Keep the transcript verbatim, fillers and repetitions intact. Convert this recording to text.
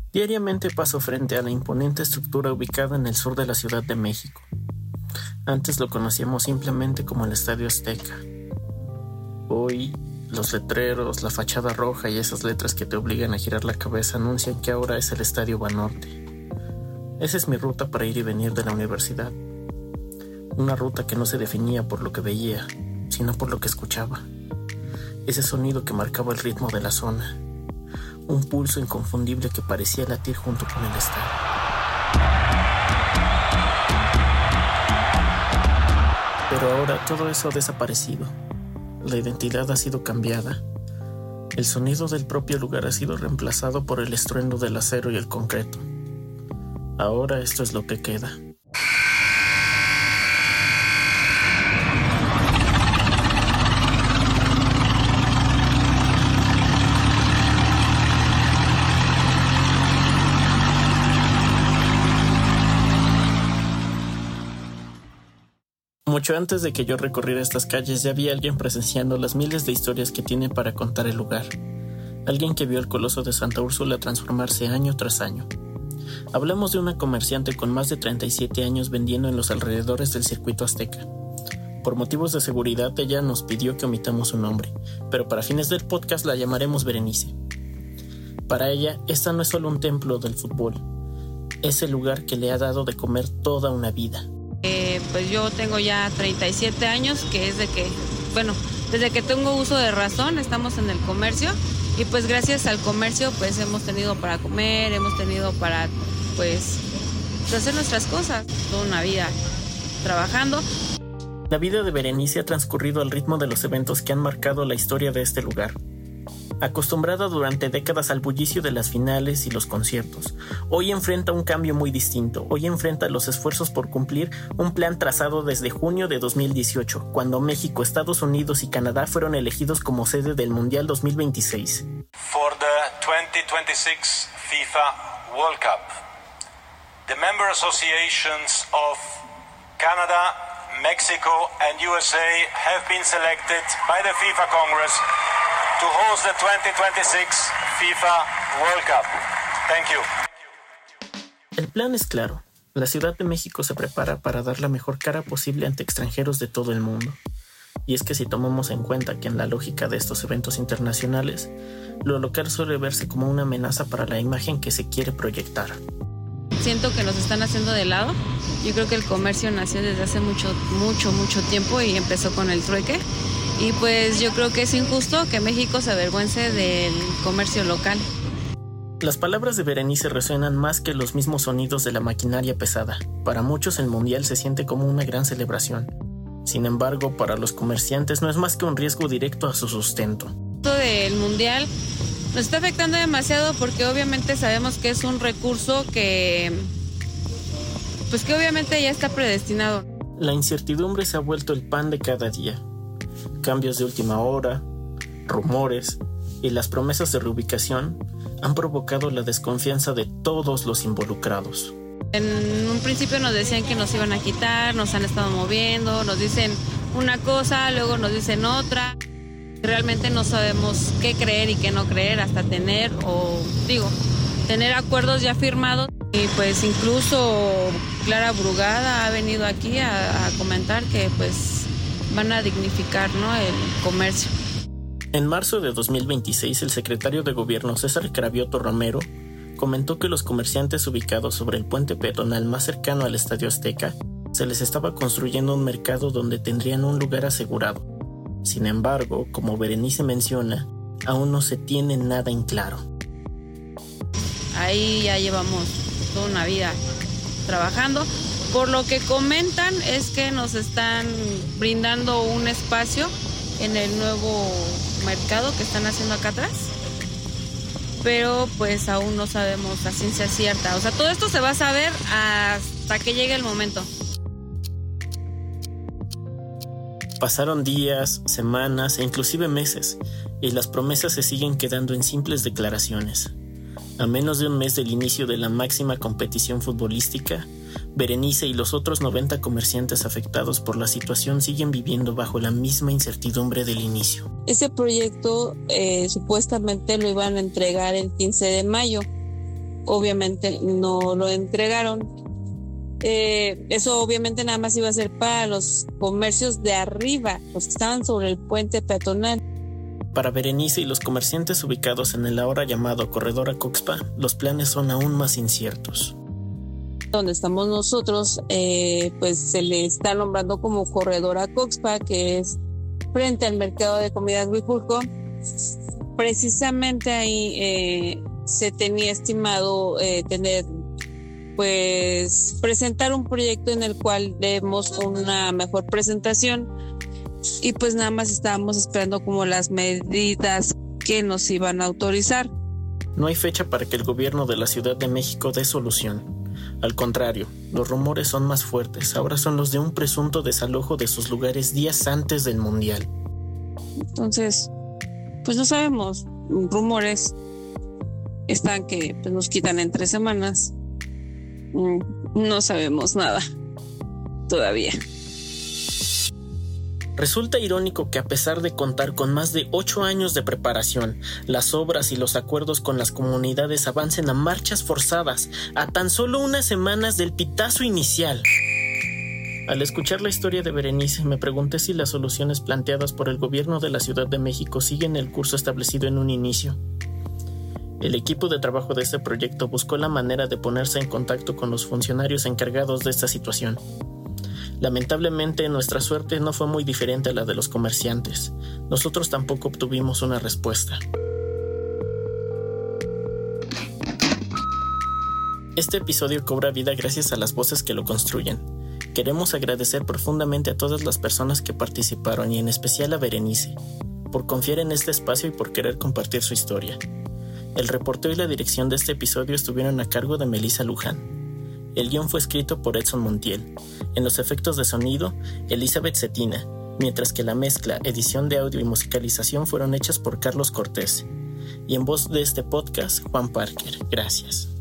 Diariamente paso frente a la imponente estructura ubicada en el sur de la Ciudad de México. Antes lo conocíamos simplemente como el Estadio Azteca. Hoy, los letreros, la fachada roja y esas letras que te obligan a girar la cabeza anuncian que ahora es el Estadio Banorte. Esa es mi ruta para ir y venir de la universidad. Una ruta que no se definía por lo que veía, sino por lo que escuchaba. Ese sonido que marcaba el ritmo de la zona. Un pulso inconfundible que parecía latir junto con el estadio. Pero ahora todo eso ha desaparecido. La identidad ha sido cambiada. El sonido del propio lugar ha sido reemplazado por el estruendo del acero y el concreto. Ahora esto es lo que queda. Mucho antes de que yo recorriera estas calles ya había alguien presenciando las miles de historias que tiene para contar el lugar. Alguien que vio el Coloso de Santa Úrsula transformarse año tras año. Hablamos de una comerciante con más de treinta y siete años vendiendo en los alrededores del circuito azteca. Por motivos de seguridad ella nos pidió que omitamos su nombre, pero para fines del podcast la llamaremos Berenice. Para ella, esta no es solo un templo del fútbol, es el lugar que le ha dado de comer toda una vida. Eh, pues yo tengo ya treinta y siete años, que es de que, bueno, desde que tengo uso de razón estamos en el comercio y pues gracias al comercio pues hemos tenido para comer, hemos tenido para pues hacer nuestras cosas, toda una vida trabajando. La vida de Berenice ha transcurrido al ritmo de los eventos que han marcado la historia de este lugar. Acostumbrada durante décadas al bullicio de las finales y los conciertos, hoy enfrenta un cambio muy distinto. Hoy enfrenta los esfuerzos por cumplir un plan trazado desde junio de dos mil dieciocho, cuando México, Estados Unidos y Canadá fueron elegidos como sede del Mundial dos mil veintiséis. For the twenty twenty-six FIFA World Cup, the member associations of Canada, Mexico and U S A have been selected by the FIFA Congress to host the twenty twenty-six FIFA World Cup. Thank you. El plan es claro. La Ciudad de México se prepara para dar la mejor cara posible ante extranjeros de todo el mundo. Y es que si tomamos en cuenta que en la lógica de estos eventos internacionales, lo local suele verse como una amenaza para la imagen que se quiere proyectar. Siento que nos están haciendo de lado. Yo creo que el comercio nació desde hace mucho, mucho, mucho tiempo y empezó con el trueque. Y pues yo creo que es injusto que México se avergüence del comercio local. Las palabras de Berenice resuenan más que los mismos sonidos de la maquinaria pesada. Para muchos el Mundial se siente como una gran celebración. Sin embargo, para los comerciantes no es más que un riesgo directo a su sustento. Esto del Mundial nos está afectando demasiado porque obviamente sabemos que es un recurso que, pues que obviamente ya está predestinado. La incertidumbre se ha vuelto el pan de cada día. Cambios de última hora, rumores y las promesas de reubicación han provocado la desconfianza de todos los involucrados. En un principio nos decían que nos iban a quitar, nos han estado moviendo, nos dicen una cosa, luego nos dicen otra. Realmente no sabemos qué creer y qué no creer hasta tener, o digo, tener acuerdos ya firmados. Y pues incluso Clara Brugada ha venido aquí a, a comentar que pues van a dignificar, ¿no?, el comercio. En marzo de dos mil veintiséis, el secretario de Gobierno César Cravioto Romero comentó que los comerciantes ubicados sobre el puente peatonal más cercano al Estadio Azteca se les estaba construyendo un mercado donde tendrían un lugar asegurado. Sin embargo, como Berenice menciona, aún no se tiene nada en claro. Ahí ya llevamos toda una vida trabajando. Por lo que comentan es que nos están brindando un espacio en el nuevo mercado que están haciendo acá atrás, pero pues aún no sabemos a ciencia cierta. O sea, todo esto se va a saber hasta que llegue el momento. Pasaron días, semanas e inclusive meses, y las promesas se siguen quedando en simples declaraciones. A menos de un mes del inicio de la máxima competición futbolística, Berenice y los otros noventa comerciantes afectados por la situación siguen viviendo bajo la misma incertidumbre del inicio. Ese proyecto eh, supuestamente lo iban a entregar el quince de mayo. obviamente no lo entregaron. Eh, eso obviamente nada más iba a ser para los comercios de arriba, los que estaban sobre el puente peatonal. Para Berenice y los comerciantes ubicados en el ahora llamado Corredor Acoxpa, los planes son aún más inciertos. Donde estamos nosotros, eh, pues se le está nombrando como Corredor Acoxpa, que es frente al mercado de comidas Huipulco. Precisamente ahí eh, se tenía estimado eh, tener, pues, presentar un proyecto en el cual demos una mejor presentación, y pues nada más estábamos esperando como las medidas que nos iban a autorizar. No hay fecha para que el gobierno de la Ciudad de México dé solución. Al contrario, los rumores son más fuertes. Ahora son los de un presunto desalojo de sus lugares días antes del Mundial. Entonces, pues no sabemos. Rumores están que pues, nos quitan en tres semanas. No sabemos nada todavía. Resulta irónico que a pesar de contar con más de ocho años de preparación, las obras y los acuerdos con las comunidades avancen a marchas forzadas, a tan solo unas semanas del pitazo inicial. Al escuchar la historia de Berenice, me pregunté si las soluciones planteadas por el gobierno de la Ciudad de México siguen el curso establecido en un inicio. El equipo de trabajo de este proyecto buscó la manera de ponerse en contacto con los funcionarios encargados de esta situación. Lamentablemente, nuestra suerte no fue muy diferente a la de los comerciantes. Nosotros tampoco obtuvimos una respuesta. Este episodio cobra vida gracias a las voces que lo construyen. Queremos agradecer profundamente a todas las personas que participaron y en especial a Berenice, por confiar en este espacio y por querer compartir su historia. El reporteo y la dirección de este episodio estuvieron a cargo de Melissa Luján. El guión fue escrito por Edson Montiel. En los efectos de sonido, Elizabeth Cetina, mientras que la mezcla, edición de audio y musicalización fueron hechas por Carlos Cortés. Y en voz de este podcast, Juan Parker. Gracias.